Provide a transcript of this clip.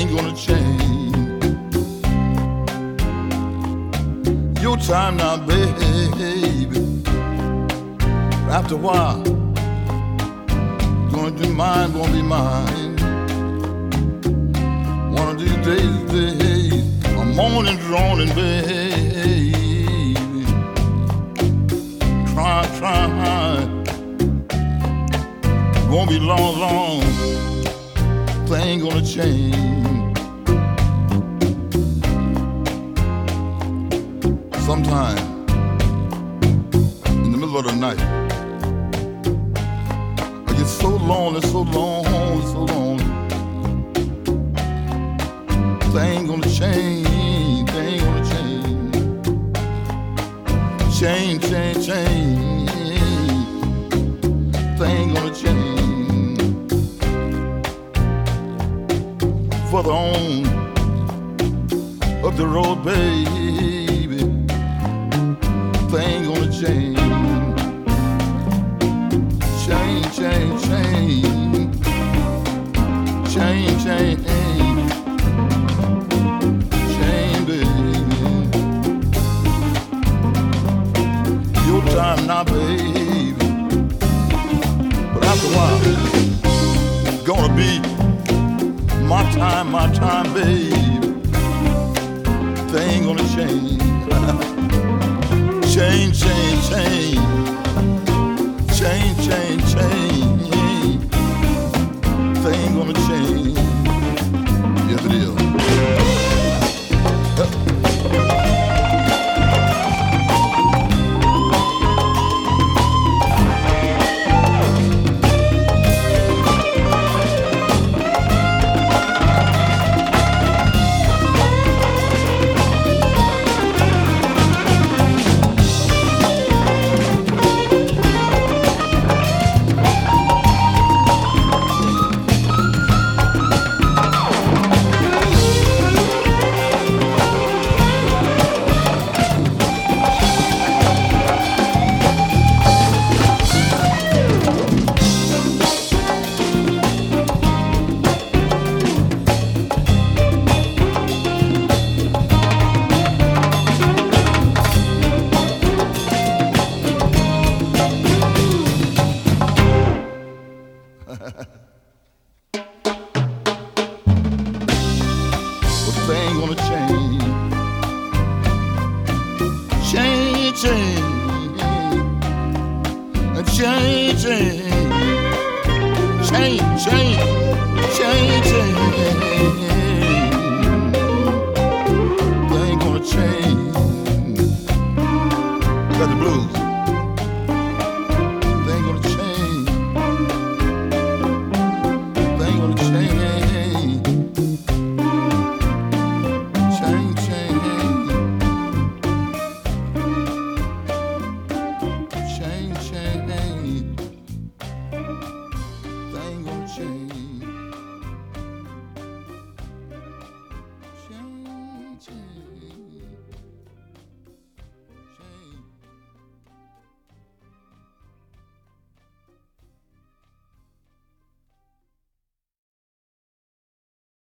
ain't gonna change. Your time now, baby. After a while, gonna be mine, gonna be mine. One of these days, my morning's drawing, baby. Try. Won't be long. Thing ain't gonna change. Sometime in the middle of the night, I get so lonely. Thing ain't gonna change. Change. Thing ain't gonna change. Further on up the road, baby, thing ain't gonna change. Change, baby. Your time now, baby. But after a while, it's gonna be my time, baby. Thing ain't gonna change. Change. Thing ain't gonna change. Yes, it is. But thing ain't gonna change. Change.